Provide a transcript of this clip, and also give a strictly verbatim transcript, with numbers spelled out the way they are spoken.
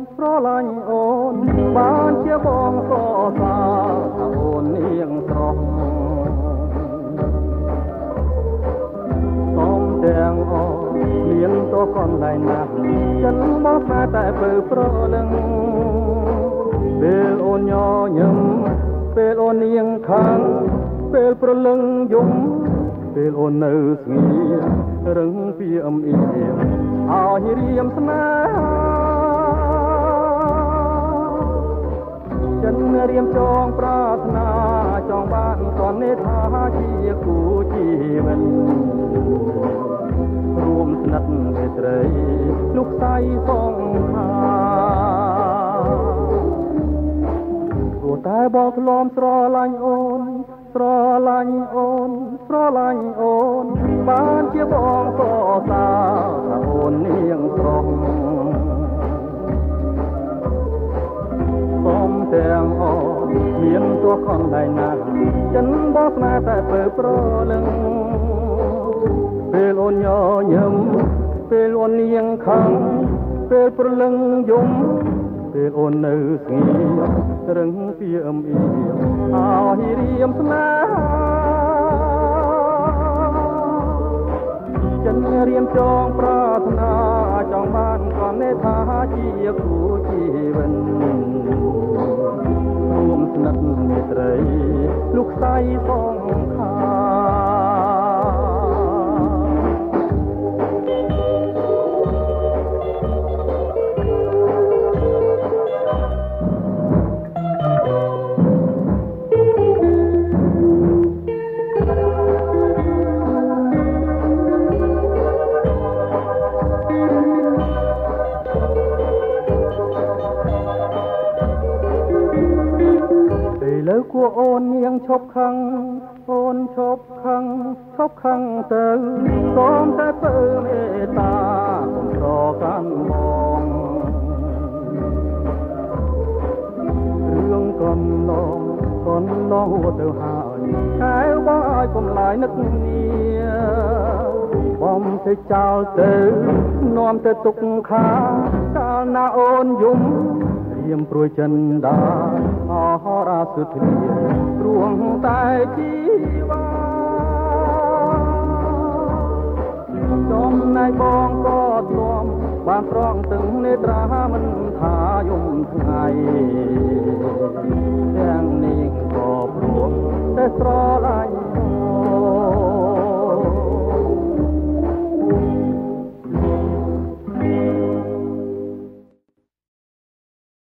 ស្រឡាញ់អូនបានជាបងសរសើរថាអូននាងស្រស់សូមទាំងអរមានតកនដៃណាស់ចិនមកតែតែពើប្រលឹងពេលអូនញញឹមពេលអូននាងខាងពេលប្រលឹងយំពេលអូននៅស្ងៀមរឹងពីអមអៀមឲ្យរៀមស្នេហាចិនរៀមចងប្រាថ្នាចង់បានតនេថាជាគូជីវិតរួមស្និទ្ធមេត្រីលោកស្រីសងខាព្រោះតែបងធ្លាប់ស្រឡាញ់អូនស្រឡាញ់អូនស្រឡាញ់អូនបានជាបងសរសើរថាអូននាងស្រស់សូមទាំងអរមានទោះខំដៃណាស់ចិនបងស្នេហ៍តែពើប្រលឹងពេលអូនញញឹមពេលអូននាងខំពេលប្រលឹងយំពេលអូននៅស្ងៀមរឹងពីអមអៀមឲ្យរៀមស្នេហាចិនរៀមចងប្រាថ្នាចង់បានគាត់នេថាជាគូជីវិតរួមស្និទ្ធមេត្រីលោកស្រីសងខាលើគួអូននាងឈប់ខឹងអូនឈប់ខឹងឈប់ខឹងទៅសូមតែពើមេត្តាកុំរកាន់បងរឿងកំឡងកំឡងហួតទៅហើយកែវបងឲ្យកុំឡាយនឹកនីបំទៅចោលទៅនាំទៅទុកខាកាលណាអូនយំរៀមព្រួយចិនដាអហរាសុធាព្រួងតែជីវ៉ាចំណែកបងក៏ធ្លាប់បានប្រងទឹងនេត្រាមិនថាយំថ្ងៃទាំងនេះក៏ព្រមតែស្រឡាញ់